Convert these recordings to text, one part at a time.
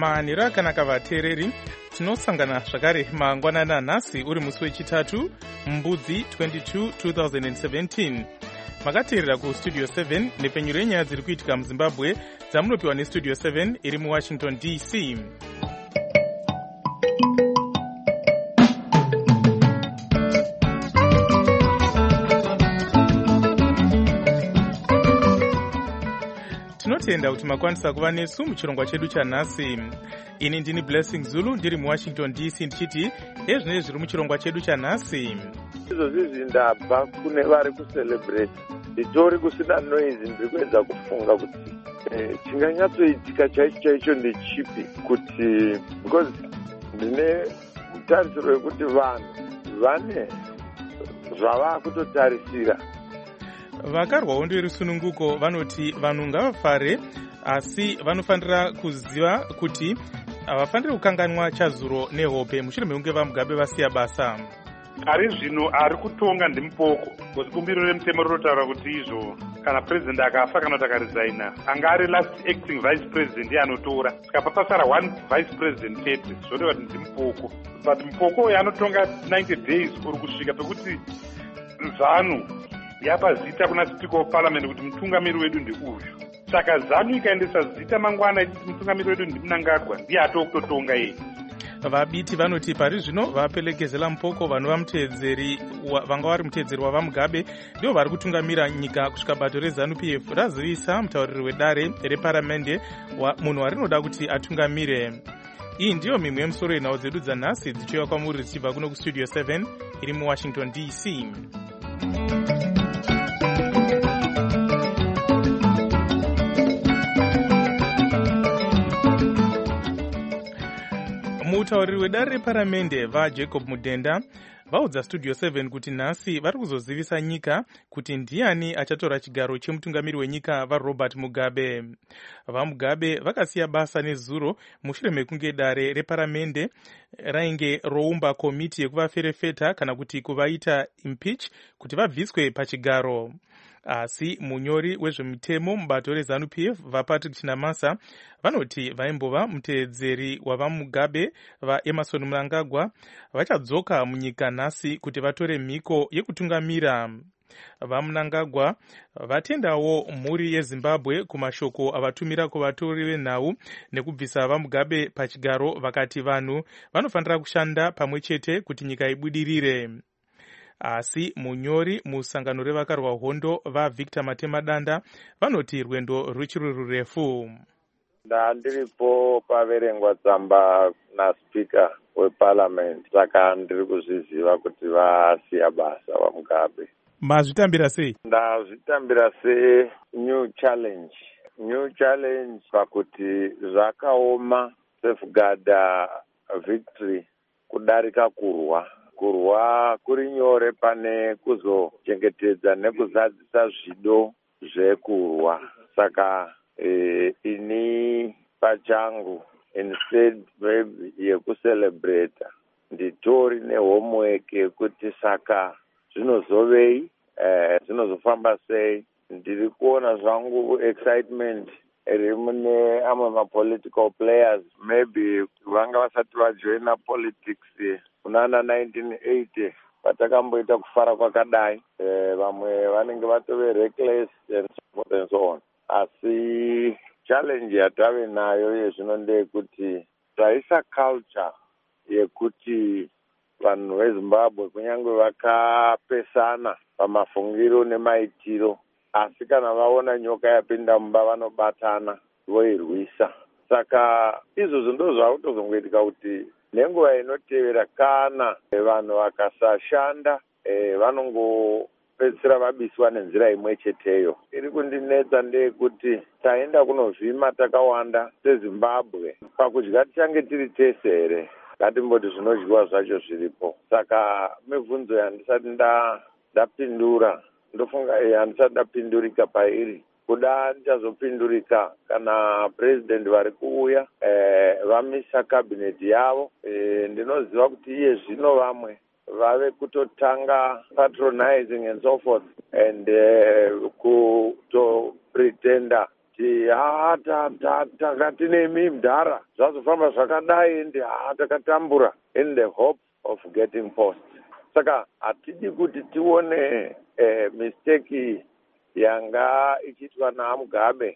manhero akanaka vateereri, tinosangana zvakare mangwanana nhasi uri musi wechitatu mbudzi 22 2017. Makateerera kustudio 7 nepfenyuro yenyaya dziri kuitika muzimbabwe dzamunopiwa nestudio 7 iri muwashington DC. Tinotenda kuti makwanisa kuva nesu muchirongwa chedu chanhasi. Ini ndini Blessing Zulu ndiri muwashington DC ndichiti ezvinenge zviri muchirongwa chedu chanhasi. Izvozvi ndabva kune vari kucelebrate nditori kusina noise, ndiri kuedza kufunga kuti chinganyatsoitika chaicho ndechipi, kuti because ndine mutarisiro wekuti vanhu vane zvava kutotarisira. Vakarwa hondo yerusununguko vanoti vanhu ngavafare, asi vanofanira kuziva kuti havafaniri kukanganwa chazuro nehope mushure mekunge vamugabe vasiya basa. Ari zvino ari kutonga ndimupoko, kuti bumbiro remutemo rinotaura kuti izvo kana president akafa kana kuti akaresigna anga ari last acting vice president anotora, saka papasara one vice president chete, zvoreva kuti ndimupoko. But mupoko uyu anotonga 90 days uri kusvika pekuti ZANU yapa zita kuna speaker of parliament kuti mutungamiri wedu ndeuyu. Saka ZANU ikaendesa zita mangwana ichiti mutungamiri wedu ndiMnangagwa, ndiye atokutotonga yeye. Vabiti vanoti pari zvino vapelekezela mupoko vanova muteedzeri vanga vari muteedzeri wavamugabe ndivo vari kutungamira nyika kusvika bato reZANU PF razivisa mutauriri wedare reparamende munhu warinoda kuti atungamire. Iyi ndiyo mimwe yemusoro yenhau dzedu dzanhasi dzichiuya kwamuri dzichibva kuno kustudio 7 iri muwashington DC. Mutauriri wedare reparamende vaJacob Mudenda vaudza studio 7 kuti nhasi vari kuzozivisa nyika kuti ndiani achatora chigaro chemutungamiri wenyika vaRobert Mugabe. VaMugabe vakasiya basa nezuro mushure mekunge dare reparamende rainge roumba komiti yekuvaferefeta kana kuti kuvaita impeach kuti vabviswe pachigaro. Asi munyori wezvemutemo mubato reZANU PF vaPatrick Chinamasa vanoti vaimbova muteedzeri wavaMugabe vaEmerson Mnangagwa vachadzoka munyika nhasi kuti vatore mhiko yekutungamira. VaMnangagwa vatendawo mhuri yeZimbabwe kumashoko avatumira kuvatori venhau nekubvisa vaMugabe pachigaro, vakati vanhu vanofanira kushanda pamwe chete kuti nyika ibudirire. Asi munyori musangano revakarwa hondo vaVictor Matemadanda vanoti rwendo ruchiri rurefu. Ndandiripo paverengwa tsamba naSpeaker weParliament, saka ndiri kuzviziva kuti vasiya basa vaMugabe. Mazvitambira sei? Ndazvitambira new challenge pakuti zvakaoma safeguarda victory kudarika kurwa kuri nyore pane kuzochengetedza nekuzadzisa zvido zvekurwa. Saka ini pachangu instead maybe yekucelebrate nditori nehomework yekuti saka zvinozovei, zvinozofamba sei. Ndiri kuona zvangu excitement iri mune amwe mapolitical players maybe vanga vasati vajoina politics kunana 1980 patakamboita kufara kwakadai, vamwe vanenge vatove reckless and so on. Asi challenge yatave nayo yezvino ndeyekuti taisa culture yekuti vanhu veZimbabwe kunyange vakapesana pamafungiro nemaitiro, asi kana vaona nyoka yapinda mumba vanobatana voirwisa. Saka izvozvo ndo zvakutozongoitika kuti nenguva inotevera kana vanhu vakasashanda vanongopedzisira vabiswa nenzira imwe cheteyo. Iri kundinetsa ndeyekuti taenda kunovhima takawanda seZimbabwe pakudya tichange tiri tese here, ngatimboti zvinodyiwa zvacho zviripo. Saka mibvunzo yandisati ndapindura ndofunga handisati ndapindurika pairi. Kuda ndichazopindurika kana president vari kuuya vamisa cabinet yavo. Ndinoziva kuti iye zvino vamwe vave kutotanga patronizing and so forth and kutopretenda takati nemi mdhara zvazofamba zvakadai ende takatambura in the hope of getting post. Saka hatidi kuti tione mistake yanga ichiitwa naMugabe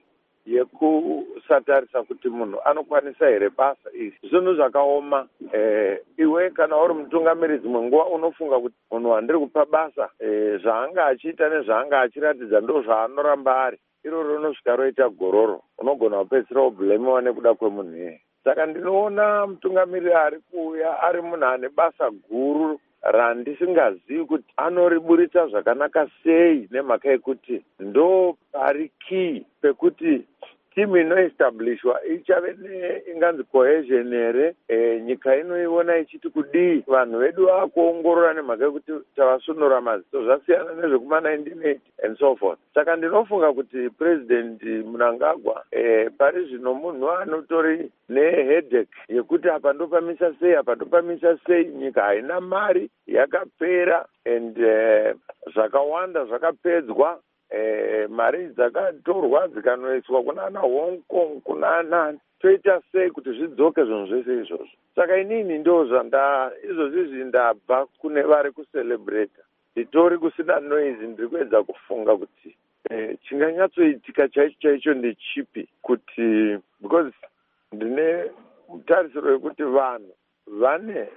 yekusatarisa kuti munhu anokwanisa here basa izvi. Zvinhu zvakaoma. Iwe kana uri mutungamiriri dzimwe nguva unofunga kuti munhu wandiri kupa basa zvaanga achiita nezvaanga achiratidza ndo zvaanoramba ari. Iroro rinosvika roita gororo. Unogona kupedzisira kubhulemiwa nekuda kwemunhu iyeye. Saka ndinoona mutungamiriri ari kuuya ari munhu ane basa guru randisingazivi kuti anoriburitsa zvakanaka sei, nemhaka yekuti ndo pari key pekuti timu inoestablishwa ichave inganzi cohesion here, nyika inoiona ichiti kudii, vanhu vedu vakuongorora nemhaka yekuti tavasunura maziso zvasiyana nezvekuma 1980 and so forth. Saka ndinofunga kuti President Mnangagwa pari zvino munhu anotori neheadache yekuti apa ndopamisa sei, apa ndopamisa sei, nyika haina mari, yakapera and zvakawanda zvakapedzwa. Mari dzakatorwa dzikanoiswa kuna Hong Kong, kuna anani, toita sei kuti zvidzoke zvinhu zvese izvozvo. Saka inini ndo izvozvi ndabva kune vari kucelebrata. Nditori kusina noise, ndiri kuedza kufunga kuti chinganyatsoitika chaicho ndechipi, kuti because ndine mutarisiro wekuti vanhu vane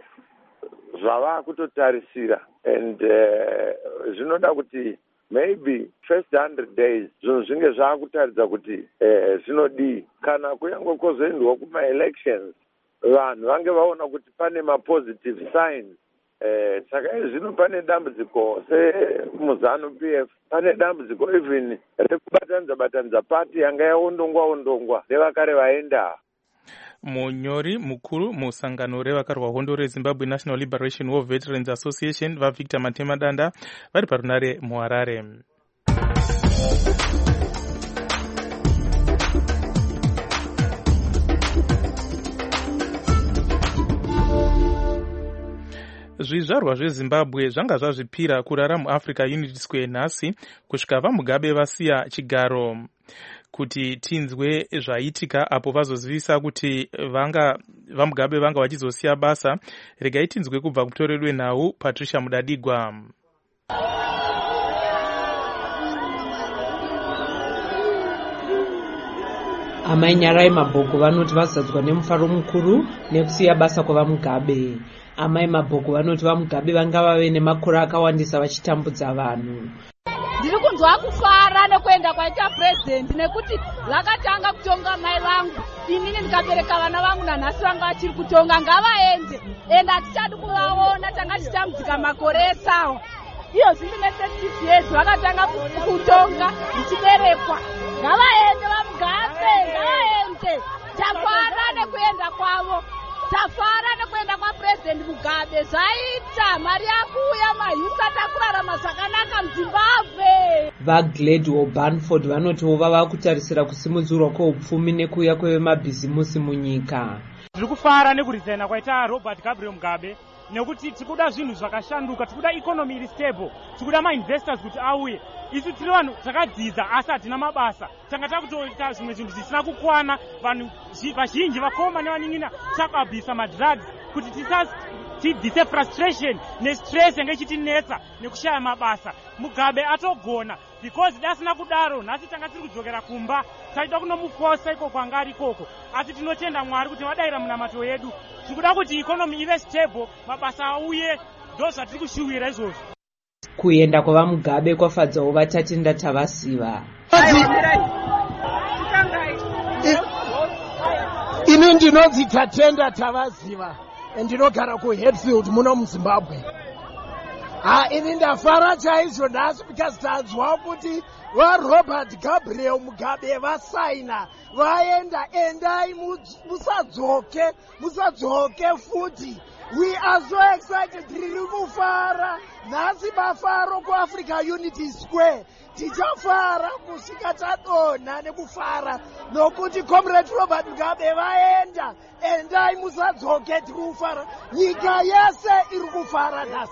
zvava kutotarisira and zvinoda kuti maybe first 100 days zvinhu zvinge zvakutaridza kuti zvinodii. Kana kuyange kwozoendwa kuma-elections vanhu vange vaona kuti pane ma-positive signs. Saka zvino pane dambudziko semuZANU-PF, pane dambudziko even rekubatanidza pati yanga yaondongwa nevakare vaenda. Munyori mukuru musangano revakarwa hondo reZimbabwe National Liberation War Veterans Association vaVictor Matemadanda vari parunare muHarare. Zvizvarwa zveZimbabwe zvanga zvazvipira kurara muAfrica Unity Square nhasi kusvika vaMugabe vasiya chigaro. Kuti tinzwe zvaitika apo vazozivisa kuti vaMugabe vanga vachizosiya basa, regai tinzwe kubva kutorerwe nhau Patricia Mudadigwa. Amai Nyarai Mabhoko vanoti vazadzwa nemufaro mukuru nekusiya basa kwavaMugabe. Amai Mabhoko vanoti vaMugabe vanga vave nemakore akawandisa vachitambudza vanhu. Ndiri kunzwa kufara nekuenda kwaita president nekuti vakatanga kutonga mai vangu, inini ndikabereka vana vangu nanhasi vanga vachiri kutonga. Ngavaende ende hatichadi kuvaona, tanga tichitambudzika makore esawa. Iyo zvine 36 years vakatanga kutonga ndichiberekwa. Ngavaende vaMugabe, ngavaende. Tafara nekuenda kwavo, tafara nekuenda kwaPresident Mugabe. Zvaita mari yakuuya, mahisa takurarama zvakanaka muZimbabwe. VaGladwell Banford vanotiwo vava kutarisira kusimudzirwa kweupfumi nekuuya kwevemabhizimusi munyika. Tiri kufara nekurizaina kwaita Robert Gabriel Mugabe nekuti tikuda zvinhu zvakashanduka, tikuda economy iri stable, tikuda ma-investors kuti auye. Isu tiri vanhu takadzidza asi hatina mabasa, tanga takutoita zvimwe zvinhu zvisina kukwana. Vanhu vazhinji vakoma nevanyin'ina takabvisa madrugs kuti tibvise frustration nestress yanga ichitinetsa nekushaya mabasa. Mugabe atogona because dasina kudaro nhasi tanga tiri kudzokera kumba, taida kunomufosa ikoko kwanga ari ikoko. Asi tinotenda Mwari kuti vadayira munamato yedu, tikuda kuti economy ive stable, mabasa auye, ndo zvatiri kushuwira izvozvo. Kuenda kwavaMugabe kwafadzawo vaTatenda Tavasiva. Ini ndinonzi Tatenda Tavasiva ndinogara kuHatfield muno muZimbabwe. Ini ndafara chaizvo nhasi because tanzwa kuti vaRobert Gabriel Mugabe vasaina vaenda. Endai musadzoke futi. We are so excited. Tiri kufara nhasi mafaro kuAfrica Unity Square. Tichafara kusvika tadonha nekufara nokuti Comrade Robert Mugabe vaenda. Endai musadzoke, tiri kufara. Nyika yese iri kufara nhasi.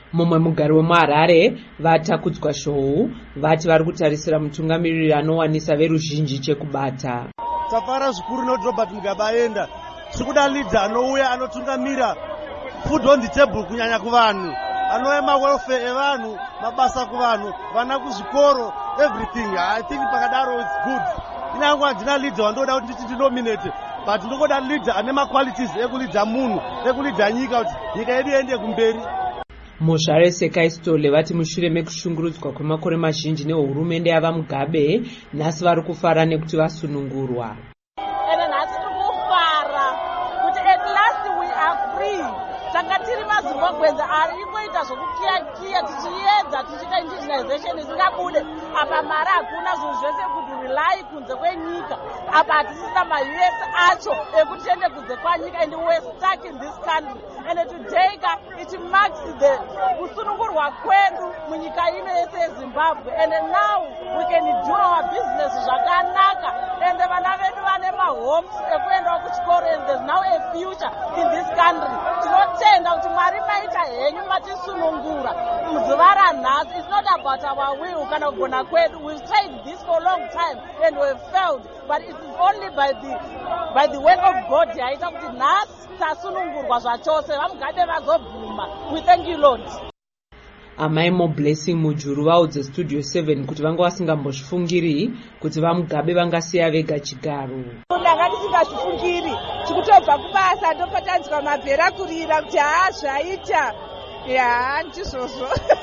Mumwe mugari wemuHarare vatakudzwa shou vati vari kutarisira mutungamiriri anowanisa veruzhinji chekubata. Tafara zvikuru noti Robert Mugabe aenda. Tikuda leader anouya anotungamira food on the table kunyanya kuvanhu. Anoema welfare evanhu, mabasa kuvanhu, vana kuzvikoro, everything. I think pakadaro it's good. Inyangu handina leader wandoda kuti ndinominate. But ndokoda leader ane qualities ekuleader munhu, ekuleader nyika kuti nyika yedu iende kumberi. Muzvare Sekaistole vati mushure mekushungurudzwa kwemakore mazhinji nehurumende yava Mugabe, nhasi vari kufara nekuti vasunungurwa. Ene nhasi tiri kufara kuti at last we are free. Tanga tiri maZimbabwenzi ari ingoita zvokukiya tichiedza tichiita indigenization isingabude. Apa mari hakuna zvinhu zvese kuti rely kunze kwenyika. Apa hatisina ma-US acho ekuti tiende kunze kwanyika and we're stuck in this country. And today it marks the kusunungurwa kwedu munyika ino yese yeZimbabwe. And now we can do our business zvakanaka. And vana vedu vane mahomes ekuendawo kuchikoro and there's now a future in this country. Tinotenda kuti Mwari maita henyu matisunungura. Muzuva ranhasi, it's not about our will kana kugona kwedu. We've tried this for a long time and we've failed. But it is only by the word of God yaita kuti nhasi tasunungurwa zvachose vaMugabe vazobvuma. We thank you Lord. Amai Blessing Mujuru vaudze Studio 7 kuti vanga vasingambozvifungiri kuti vaMugabe vangasiya vega chigaro. Ndanga ndisingazvifungiri tikutobva kubasa ndopatanzwa mabhera kurira kuti zvaita ndizvozvo.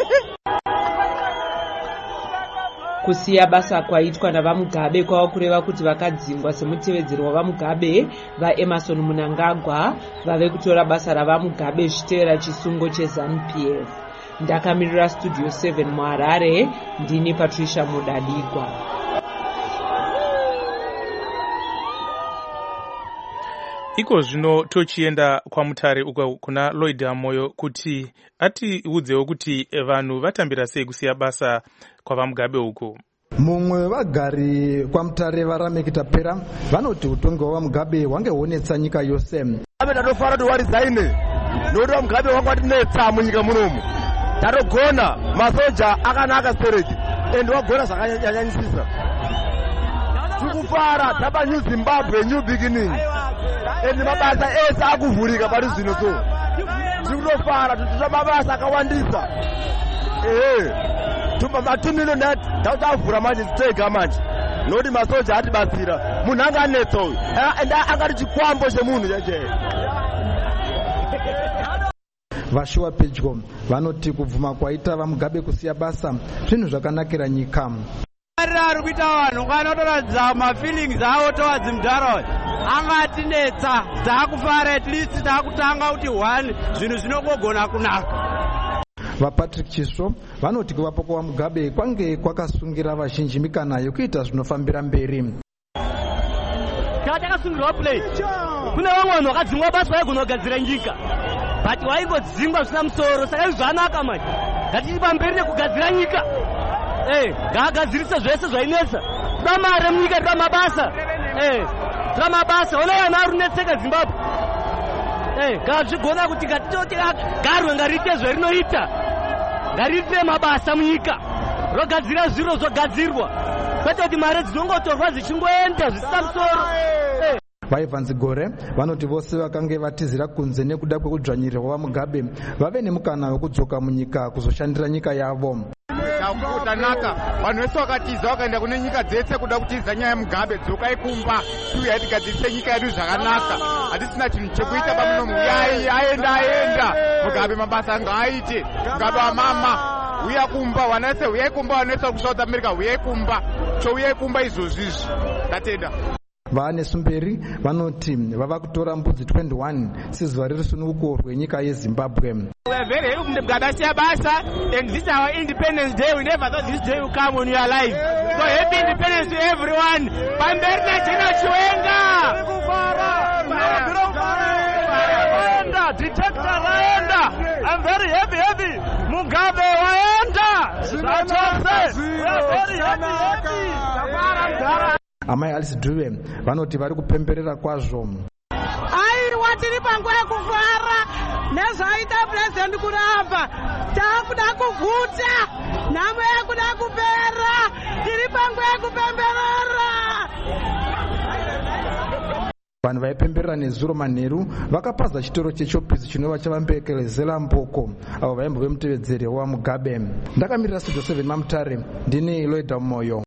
Kusiya basa kwaitwa navaMugabe kwava kureva kuti vakadzingwa semutevedzeri wavaMugabe vaEmerson Mnangagwa vave kutora basa ravaMugabe zvichitevera chisungo cheZANU-PF. Ndakamirira Studio 7 muHarare, ndini Patricia Mudadigwa. Iko zvino tochienda kwaMutare uko kuna Lloyd Moyo kuti atiudzewo kuti vanhu vatambira sei kusiya basa kwavaMugabe uko. Mumwe wevagari kwaMutare varamekita pera vanoti utongi hwaMugabe hwange honetsa nyika yose. Tatofara kuti warizaine nokuti vaMugabe wanga watinetsa munyika munomu. Tatogona masoja akanaka stereki ende wagona zvakanyanyisisa. Tikufara tapa New Zimbabwe, new beginning. Ende mabasa ese akuvhurika pari zvino so. Tikutofara titoita mabasa akawandisa. Tuma 2 million tavhura manje tega manje. Noti masoja atibasira. Munhu anga anetsa uyu. Ende angati chikwambo chemunhu cheche. Vashuwa pedyo vanoti kubvuma kwaita vaMugabe kusiya basa zvinhu zvakanakira nyika. Ari kuita vanhu kwanotoradza mafeelings avo towards mudhara angatinetsa taakufara at least taakutanga kuti one zvinhu zvinogona kunaka. VaPatrick Chisvo vanoti kuvapo kwaMugabe kwange kwakasungira vazhinji mikana yokuita zvinofambira mberi. Kana takasungirwa play kune vamwe vanhu vakadzingwa basa vaigona kugadzira nyika but waingodzingwa zvisina musoro saka zvanaka manje ngatichi pamberi nekugadzira nyika ngaagadzirise zvese zvainetsa. Toda mari munyika, toda mabasa toda mabasa. Ona vanhu vari kunetseka Zimbabwe ngazvigona kuti ngatitoti garwe ngariite zvarinoita, ngariite mabasa munyika, rogadzira zviro zvogadzirwa kwete kuti mari dzinongotorwa dzichingoenda zvisina musoro. VaEvans Gore vanoti vose vakange vatizira kunze nekuda kwekudzvanyirirwa vaMugabe vave nemukana wekudzoka munyika kuzoshandira nyika yavo. Takanaka vanhu vese vakatiza vakaenda kune nyika dzese kuda kutiza nyaya yaMugabe, dzokai kumba tiuya tigadzirise nyika yedu zvakanaka. Hatisina chinhu chekuita pamunomu. Aenda Mugabe mabasa ngaaite. Mugabe wamama uya kumba, vana vese uyai kumba, vana vese kuSouth America uyai kumba, chouyai kumba izvozvizvi. Tatenda. Vaane Sumberi vanoti vava kutora mbudzi 21 sezuva rerusununguko rwenyika yeZimbabwe. We are very happy Mugabe asiya basa, and this is our Independence Day. We never thought this day would come when you are alive. So happy Independence to everyone. Pamberi na China Chiwenga. Detector waenda. I'm very happy. Mugabe waenda. We are very happy. Amai Alice Dube vanoti vari kupemberera kwazvo. Airi watiri panguva yekufara nezvaita President kuramba takuda kuguta, nhamo yakuda kupera, tiri panguva yekupemberera. Vanhu vaipemberera nezuro manheru vakapaza chitoro chechopisi chinova chavambekelezera mboko avo vaimbove mutevedzeri waMugabe. Ndakamirira Studio 7 Mamutare, ndini Loida Moyo.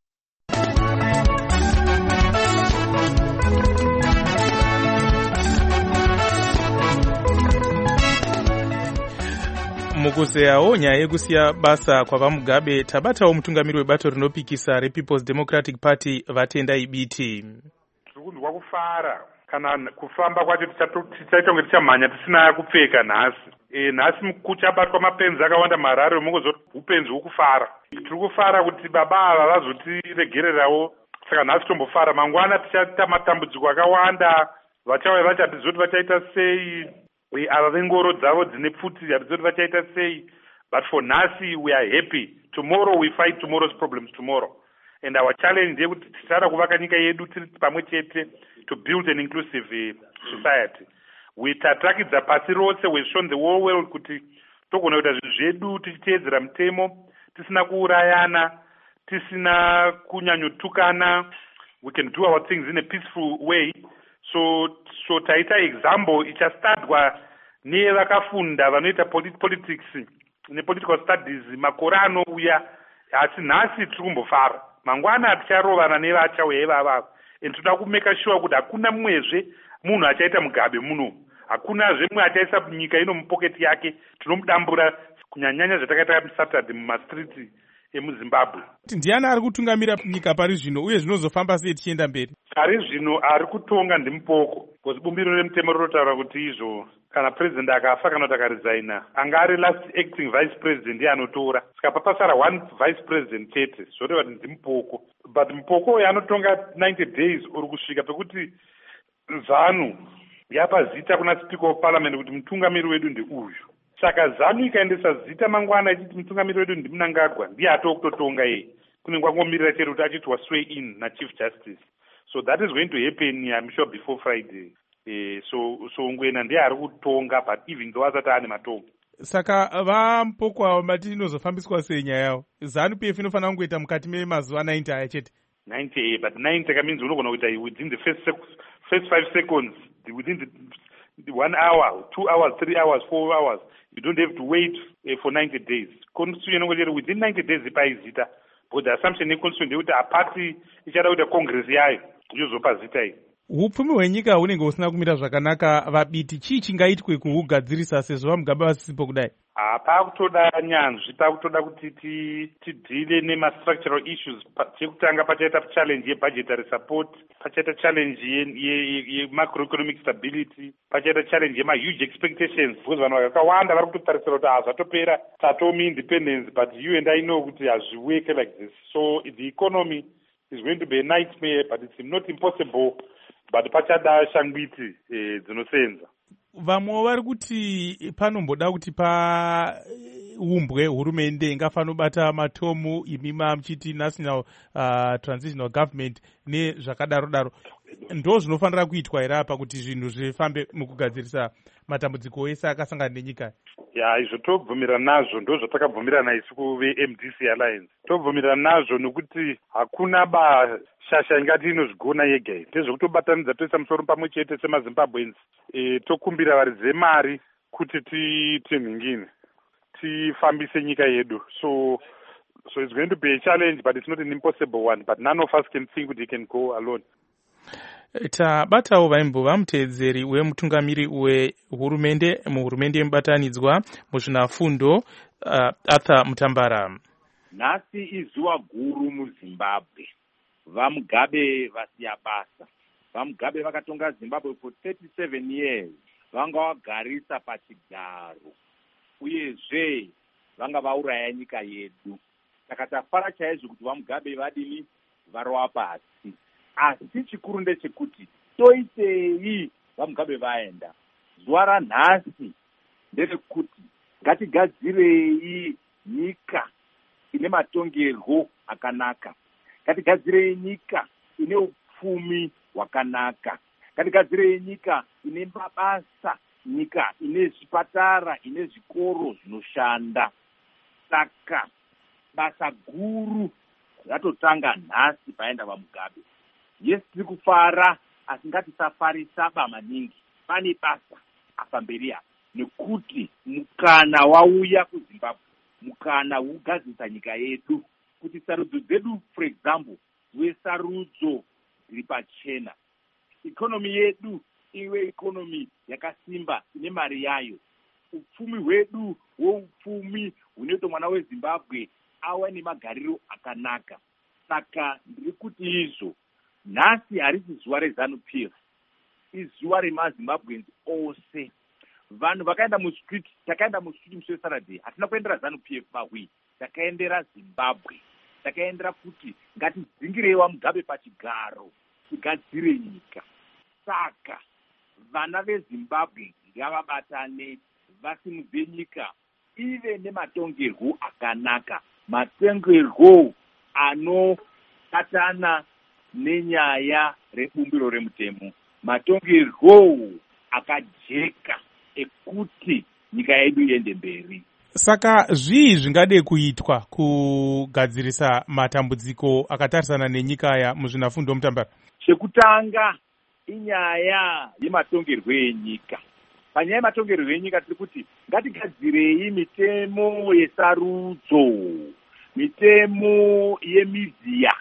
Mukuzeyawo nyaya yekusiya basa kwavaMugabe, tabatawo mutungamiri webato rinopikisa rePeople's Democratic Party Vatendai Biti. Tikundwa kufara kana kufamba kwacho tichaita kunge tichamhanya tisina kupfeka nhasi. Nhasi kuchabatwa mapenzi akawanda mararo mungozoti upenzi hwekufara. Tiri kufara kuti baba ava vazotiregererawo, saka nhasi tombofara. Mangwana tichaita matambudziko akawanda, vachauya vachatizoti vachaita sei, ava vengoro dzavo dzine pfuti hatizoti vachaita sei. But for nhasi we are happy. Tomorrow we fight tomorrow's problems tomorrow. And our challenge ndeyekuti tichada kuvaka nyika yedu tiri pamwe chete to build an inclusive society. Tatakidza pasi rose, we've shown the whole world kuti togona kuita zvinhu zvedu tichiteedzera mutemo, tisina kuurayana, tisina kunyanyotukana. We can do our things in a peaceful way. So taita example ichastartwa nevakafunda vanoita politics nepolitical studies makore anouya. Asi nhasi tiri kumbofara, mangwana ticharovana nevachauya ivava. And toda kumeka sure kuti hakuna mumwezve munhu achaita Mugabe muno, hakunazve mumwe achaisa nyika ino mupoketi yake. Tinomudambura kunyanyanya zvatakaita muSaturday mumastriti emuZimbabwe. Ndiani ari kutungamira nyika pari zvino uye zvinozofamba sei tichienda mberi? Pari zvino ari kutonga ndimupoko, because bumbiro remutemo rinotaura kuti izvo kana president akafa kana kuti akaresigna anga ari last acting vice president ndiye anotora. Saka papasara one vice president chete, zvoreva kuti ndimupoko. But mupoko uyu anotonga 90 days uri kusvika pekuti ZANU yapa zita kuna speaker of parliament kuti mutungamiri wedu ndeuyu. Saka ZANU ikaendesa zita mangwana ichiti mutungamiri wedu ndiMnangagwa, ndiye atokutotonga yeye. Kunenge kwangomirira chero kuti achiti waswear in naChief Justice. So that is going to happen, I'm sure, before Friday. So Ngwena ndiye ari kutonga, but even though asati ane matongo. Saka vaMupoko ava mati inozofambiswa sei nyaya yavo? ZANU PF inofanira kungoita mukati memazuva 90 aya chete. 90, but 90 means unogona kuita within the first 5 seconds, within the 1 hour, 2 hours, 3 hours, 4 hours. You don't have to wait for 90 days. Constitution within 90 days ipaizita. But the assumption yeconstitution ndekuti apati ichada kuita congress yayo yozopa zita iyi. Upfumi hwenyika hunenge husina kumira zvakanaka. Vabiti chii chingaitwe kuhugadzirisa sezvo vaMugabe vasisipo kudai? Pakutoda nyanzvi, pakutoda kuti tidhile nemastructural issues. Chekutanga pachaita challenge yebudgetary support, pachaita challenge yemacroeconomic stability, pachaita challenge yemahuge expectations, because vanhu vakawanda vari kutotarisira kuti hazvatopera tatomi independence, but you and I know kuti hazviweke like this. So the economy is going to be a nightmare, but it's not impossible, but pachada shangwiti dzinosenza. Vamwe vari kuti panomboda kuti paumbwe hurumende ingafanira kubata matomu imima muchiti national transitional government nezvakadaro. Ndo zvinofanira kuitwa here apa kuti zvinhu zvifambe mukugadzirisa matambudziko ese akasangana nenyika? Izvo tobvumirana nazvo, ndo zvatakabvumirana isu kuveMDC Alliance. Tobvumirana nazvo nekuti hakuna bashasha ingati inozvigona yega. Ndezvokutobatanidza toisa musoro pamwe chete semaZimbabweans. Tokumbira varidze mari kuti tinhingine tifambise nyika yedu. So it's going to be a challenge, but it's not an impossible one. But none of us can think that he can go alone. Tabatawo vaimbova muteedzeri wemutungamiri wehurumende muhurumende yemubatanidzwa muzvinafundo Arthur Mutambara. Nhasi izuva guru muZimbabwe. VaMugabe vasiya basa. VaMugabe vakatonga Zimbabwe for 37 years. Vanga vagarisa pachigaro. Uyezve vanga vauraya nyika yedu. Saka tafara chaizvo kuti VaMugabe vadini varova pasi. Asi chikuru ndechekuti toitei VaMugabe vaenda. Zuva ranhasi nderekuti ngatigadzirei nyika ine matongerwo akanaka. Ngatigadzirei nyika ine upfumi hwakanaka. Ngatigadzirei nyika ine mabasa, nyika ine zvipatara, ine zvikoro zvinoshanda. Saka basa guru ratotanga nhasi paenda vaMugabe. Yes, tiri kufara asi ngatisafarisaba maningi. Pane basa apa mberi apa nekuti mukana wauya kuZimbabwe, mukana ugadzisa nyika yedu kuti sarudzo dzedu, for example, wesarudzo dziri pachena. Ikonomi yedu iwe ikonomi yakasimba ine mari yayo. Upfumi hwedu hwoupfumi hunoita mwana weZimbabwe awe nemagariro akanaka. Saka ndiri kuti izvo nhasi harisi zuva reZANU-PF, izuva remaZimbabweans ose. Vanhu vakaenda mustreet, takaenda mustreet musi weSaturday, hatina kuendera ZANU-PF mahwi, takaendera Zimbabwe. Takaendera kuti ngatidzingirei vaMugabe pachigaro, tigadzire nyika. Saka vana veZimbabwe ngavabatane, vasimudze nyika ive nematongerwo akanaka, matongerwo anobatana nenyaya rebumbiro remutemo, matongerwo akajeka ekuti nyika yedu iende mberi. Saka zvii zvingade kuitwa kugadzirisa matambudziko akatarisana nenyika aya muzvinafundo Mutambara? Chekutanga inyaya yematongerwo enyika. Panyaya yematongerwo enyika tiri kuti ngatigadzirei mitemo yesarudzo, mitemo yemidhiya,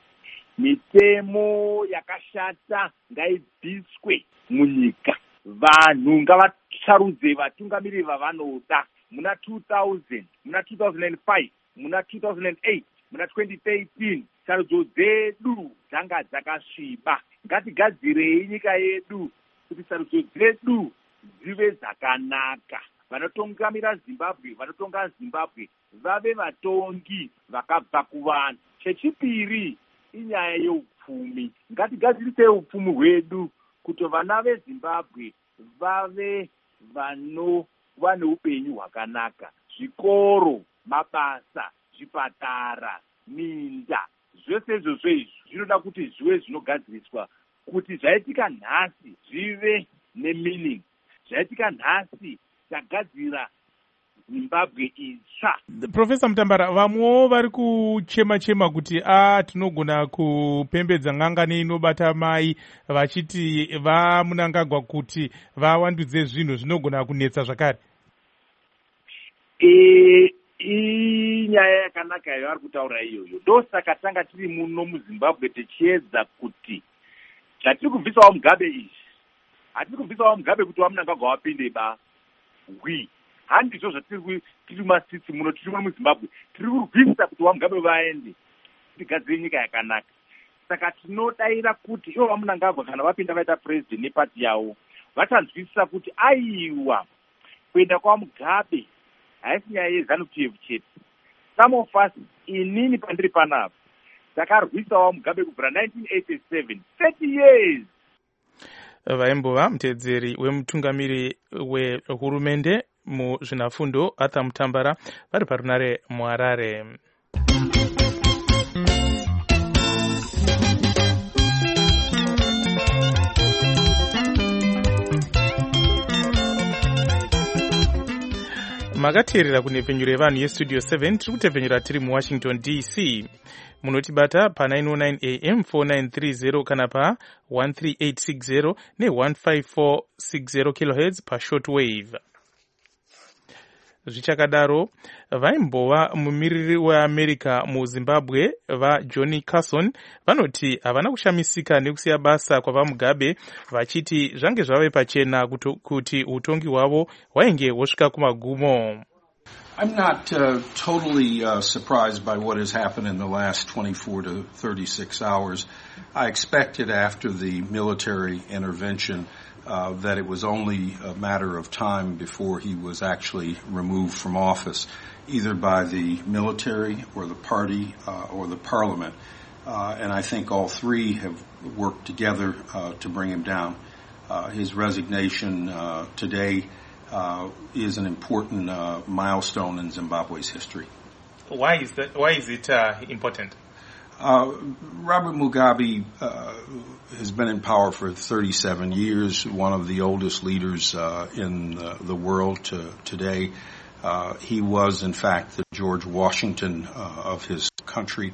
mitemo yakashata ngaibviswe munyika. Vanhu ngavasarudze vatungamiriri vavanoda. Muna 2000, muna 2005, muna 2008, muna 2013, sarudzo dzedu dzanga dzakasviba. Ngatigadzirei nyika yedu kuti sarudzo dzedu dzive dzakanaka. Vanotungamira Zimbabwe, vanotonga Zimbabwe vave vatongi vakabva kuvanhu. Chechipiri inyaya yeupfumi. Ngatigadzirisei upfumi hwedu kuti vana veZimbabwe vave vanova neupenyu hwakanaka. Zvikoro, mabasa, zvipatara, minda, zvose izvozvo izvi zvinoda kuti zvive zvinogadziriswa kuti zvaitika nhasi zvive nemeaning. Zvaitika nhasi tagadzira Zimbabwe itsva. Profesa Mutambara, vamwewo vari kuchema kuti tinogona kupembedza ngangani inobata mai, vachiti vaMunangagwa kuti vawandudze zvinhu zvinogona kunetsa zvakare. Inyaya yakanaka yavari kutaura iyoyo. Ndosaka tanga tiri muno muZimbabwe tichiedza kuti zvatiri kubvisa vaMugabe izvi, hatiri kubvisa vaMugabe kuti vaMunangagwa wapinde bahwi. Handizvo zvatiri masitsi muno, tiri muno muZimbabwe tiri kubvisa kuti vaMugabe vaende tigadzire nyika yakanaka. Saka tinodaira kuti ivo vaMunangagwa kana vapinda vaita president nepati yavo vachanzwisisa kuti aiwa kuenda kwaMugabe haisi nyaya yeZANU-PF chete. Some of us, inini pandiri panapa, takarwisa vaMugabe kubvira 1987, 30 years. Vaimbova mutedzeri wemutungamiri wehurumende muzvinafundo Arthur Mutambara vari parunare muHarare. Makateerera kunhepfenyuro yevanhu yestudio 7 tiri kutepfenyura tiri muWashington DC. Munotibata pa 909 AM 4930 kana pa 13860 ne15460 kHz pa shortwave. Zvichakadaro, vaimbova mumiriri weAmerica muZimbabwe vaJohnny Carson vanoti havana kushamisika nekusiya basa kwavaMugabe, vachiti zvange zvave pachena kuti utongi hwavo hwainge hwosvika kumagumo. I'm not totally surprised by what has happened in the last 24 to 36 hours. I expected after the military intervention that it was only a matter of time before he was actually removed from office, either by the military or the party or the parliament. And I think all three have worked together to bring him down. His resignation today is an important milestone in Zimbabwe's history. Why is that? Why is it important? Robert Mugabe has been in power for 37 years, one of the oldest leaders in the world today. He was, in fact, the George Washington of his country.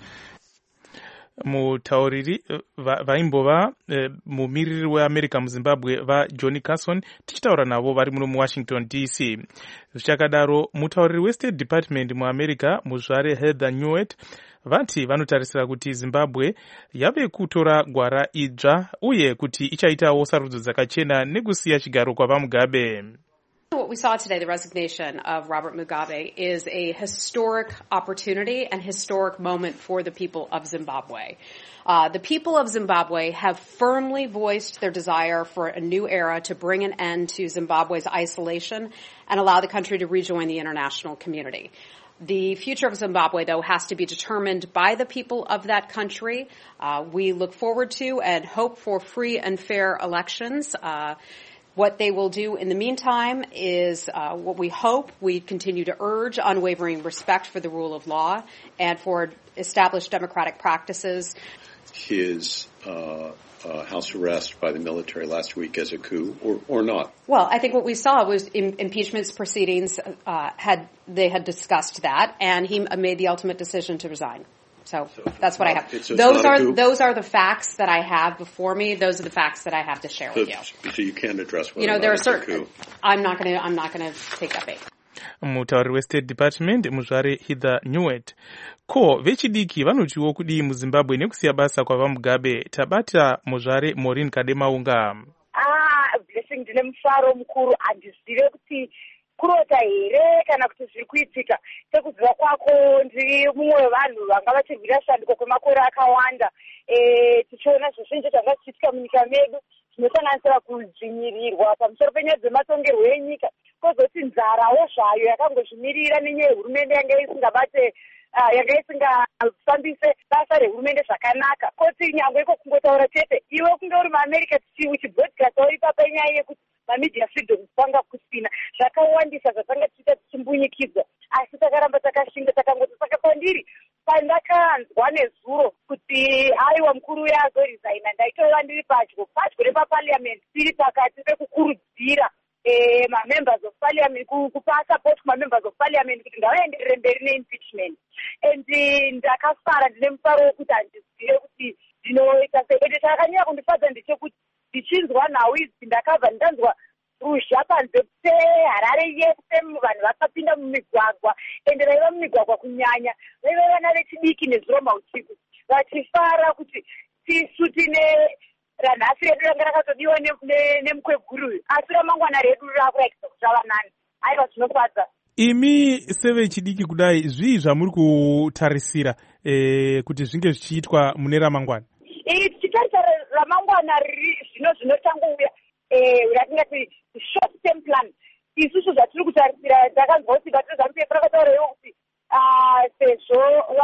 Mutauriri vaimbova mumiriri weAmerica muZimbabwe vaJohnny Carson tichitaura navo vari muno muWashington DC. Zvichakadaro mutauriri weState Department muAmerica muzvare Heather Nauert vati vanotarisira kuti Zimbabwe yave kutora gwara idzva uye kuti ichaitawo sarudzo dzakachena nekusiya chigaro kwaVaMugabe. What we saw today, the resignation of Robert Mugabe, is a historic opportunity and historic moment for the people of Zimbabwe. The people of Zimbabwe have firmly voiced their desire for a new era to bring an end to Zimbabwe's isolation and allow the country to rejoin the international community. The future of Zimbabwe, though, has to be determined by the people of that country. We look forward to and hope for free and fair elections. What they will do in the meantime is what we hope. We continue to urge unwavering respect for the rule of law and for established democratic practices. His house arrest by the military last week as a coup, or not? Well, I think what we saw was impeachment proceedings they had discussed that, and he made the ultimate decision to resign. So that's what I have. Those are the facts that I have before me. Those are the facts that I have to share with you. So you can't address whether there are certain. I'm not going to take that bait. Mutauri weState Department muzvare Heather Nauert. Ko vechidiki vanotiwo kudii muZimbabwe nekusiya basa kwaVaMugabe. Tabata muzvare Maureen Kademaunga. Blessing ndine mufaro mukuru andizive kuti kurota here kana kuti zviri kuitika. Sekuziva kwako ndiri mumwe wevanhu vanga vachirwira shanduko kwemakore akawanda. Tichiona zvizhinji zvanga zvichiitika munyika medu zvinosanganisira kudzvinyirirwa pamusoro penyaya dzematongerwo enyika, kozoti nzarawo zvayo yakangozvimirira nenyaya yehurumende yanga isingafambise basa rehurumende zvakanaka. Koti nyangwe iko kungotaura chete iwe kunge uri muAmerica uchibhodcasta ipapa inyaya yekuti mamedia freedoms panga kusina zvakawandisa zvatanga tichiita tichimbunyikidzwa, asi takaramba takashinga takangoti saka pandiri pandakanzwa nezuro kuti aiwa mukuru uya azoresigna ndaitova ndiri padyo repapaliamend tiri pakati pekukurudzira mamembers of parliament kupa support kumamembers of parliament kuti ngavaenderere mberi neimpeachment. And ndakafara ndine mufaro wekuti handizive kuti ndinoita sei. Ende chakanyanya kundifadza ndechekuti ndichinzwa nhau idzi ndakabva ndanzwa ruzha panze peHarare yese vanhu vakapinda mumigwagwa, ende vaiva mumigwagwa kunyanya vaiva vana vechidiki nezuro mausiku vachifara kuti tisu tine ranhasi redu ranga rakatodiwa nemukweguru uyu, asi ramangwana redu raakurakidza kuti rava nani. Aiva zvinofadza. Imi sevechidiki kudai zvii zvamuri kutarisira kuti zvinge zvichiitwa mune ramangwana? Tichitarisa ramangwana zvinotangouya ratingati short term plan. Isusu zvatiri kutarisira takanzwa kuti vaTZANU-PF rakataurawo kuti sezvo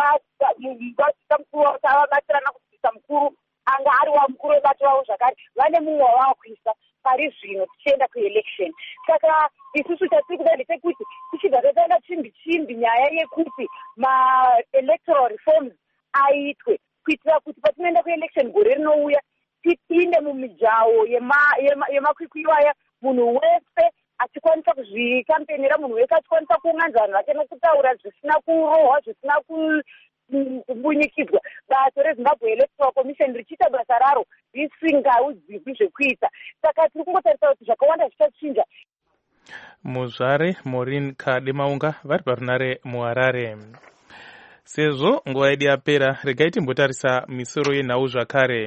vaita mukuru vabatsirana kudzidzisa mukuru anga ari wamukuru webato wavo zvakare vane mumwe wavakuisa pari zvino tichienda kuelection. Saka isusu chatiri kuda ndechekuti tichibva tatanga chimbi nyaya yekuti ma-electoral reforms aitwe kuitira kuti patinoenda kuelection gore rinouya tipinde mumijaho yemakwikwi aya, munhu wese achikwanisa kuzvikampenera, munhu wese achikwanisa kuunganidza vanhu vake nokutaura zvisina kurohwa, zvisina kumbunyikidzwa. Bato reZimbabwe Electoral Commission richiita basa raro risingaudziwi zvekuita. Saka tiri kungotarisa kuti zvakawanda zvichachinja. Muzvare Maureen Kademaunga vari parunare muHarare. Sezvo nguva yedu yapera, regai timbotarisa misoro yenhau zvakare.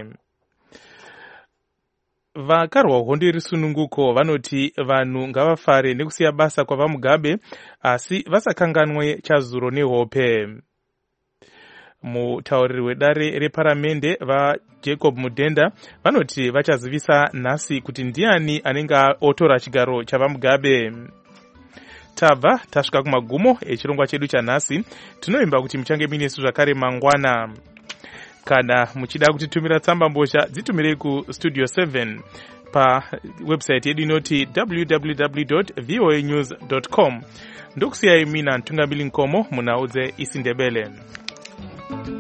Vakarwa hondo irisununguko vanoti vanhu ngavafare nekusiya basa kwaVaMugabe, asi vasakanganwe chazuro nehope. Mutauriri wedare reparamende vaJacob Mudenda vanoti vachazivisa nhasi kuti ndiani anenge otora chigaro chaVaMugabe. Tabva tasvika kumagumo echirongwa chedu chanhasi. Tinoimba kuti muchange minesu zvakare mangwana. Kana muchida kutitumira tsamba mbozha dzitumirei kustudio 7 pa website yedu inoti www.voanews.com. Ndokusiyai mina Ntungamili Nkomo munhau dzeIsiNdebele.